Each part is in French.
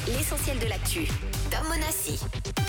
l'essentiel de l'actu. Tom Monassi.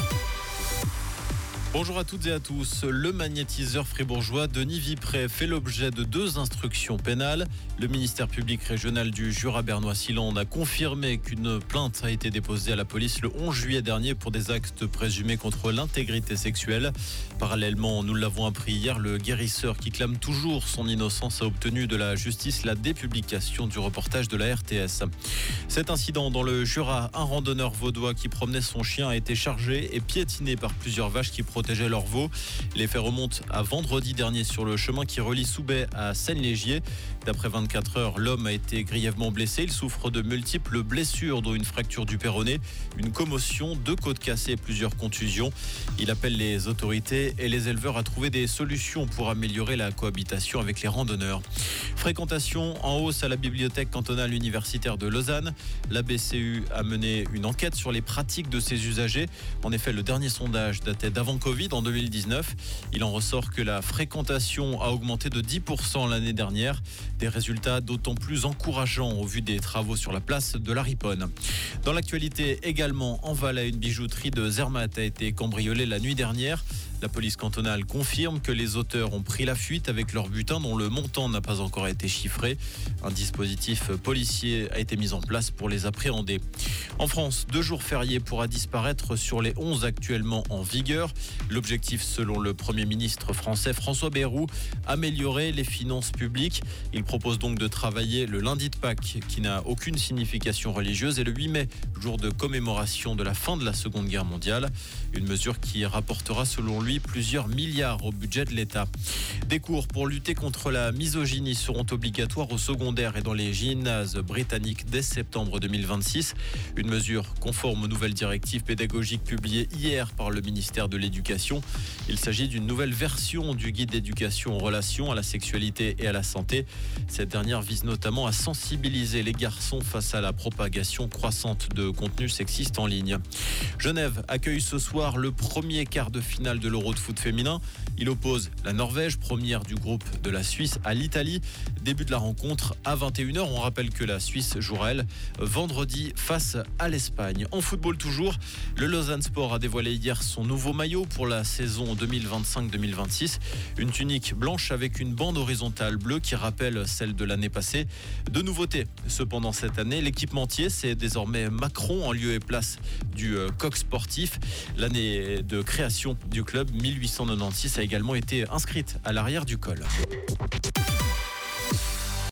Bonjour à toutes et à tous. Le magnétiseur fribourgeois Denis Vipré fait l'objet de 2 instructions pénales. Le ministère public régional du Jura bernois-Silande a confirmé qu'une plainte a été déposée à la police le 11 juillet dernier pour des actes présumés contre l'intégrité sexuelle. Parallèlement, nous l'avons appris hier, le guérisseur qui clame toujours son innocence a obtenu de la justice la dépublication du reportage de la RTS. Cet incident dans le Jura, un randonneur vaudois qui promenait son chien a été chargé et piétiné par plusieurs vaches qui protégeaient leurs veaux. Les faits remontent à vendredi dernier sur le chemin qui relie Soubey à Seine-Légier. D'après 24 heures, l'homme a été grièvement blessé. Il souffre de multiples blessures, dont une fracture du péroné, une commotion, 2 côtes cassées et plusieurs contusions. Il appelle les autorités et les éleveurs à trouver des solutions pour améliorer la cohabitation avec les randonneurs. Fréquentation en hausse à la bibliothèque cantonale universitaire de Lausanne. La BCU a mené une enquête sur les pratiques de ses usagers. En effet, le dernier sondage datait d'avant Covid en 2019. Il en ressort que la fréquentation a augmenté de 10% l'année dernière. Des résultats d'autant plus encourageants au vu des travaux sur la place de la Riponne. Dans l'actualité également, en Valais, une bijouterie de Zermatt a été cambriolée la nuit dernière. La police cantonale confirme que les auteurs ont pris la fuite avec leur butin dont le montant n'a pas encore été chiffré. Un dispositif policier a été mis en place pour les appréhender. En France, 2 jours fériés pourra disparaître sur les 11 actuellement en vigueur. L'objectif, selon le Premier ministre français François Bayrou, améliorer les finances publiques. Il propose donc de travailler le lundi de Pâques, qui n'a aucune signification religieuse, et le 8 mai, jour de commémoration de la fin de la Seconde Guerre mondiale. Une mesure qui rapportera, selon lui, plusieurs milliards au budget de l'État. Des cours pour lutter contre la misogynie seront obligatoires au secondaire et dans les gymnases britanniques dès septembre 2026. Une mesure conforme aux nouvelles directives pédagogiques publiées hier par le ministère de l'Éducation. Il s'agit d'une nouvelle version du guide d'éducation en relation à la sexualité et à la santé. Cette dernière vise notamment à sensibiliser les garçons face à la propagation croissante de contenus sexistes en ligne. Genève accueille ce soir le premier quart de finale de l'Euro de foot féminin. Il oppose la Norvège, première du groupe de la Suisse, à l'Italie. Début de la rencontre à 21h. On rappelle que la Suisse jouera, elle, vendredi face à l'Espagne. En football toujours, le Lausanne Sport a dévoilé hier son nouveau maillot pour la saison 2025-2026. Une tunique blanche avec une bande horizontale bleue qui rappelle celle de l'année passée. De nouveautés, cependant, cette année, l'équipementier, c'est désormais Macron en lieu et place du coq sportif. L'année de création du club, 1896, a également été inscrite à l'arrière du col.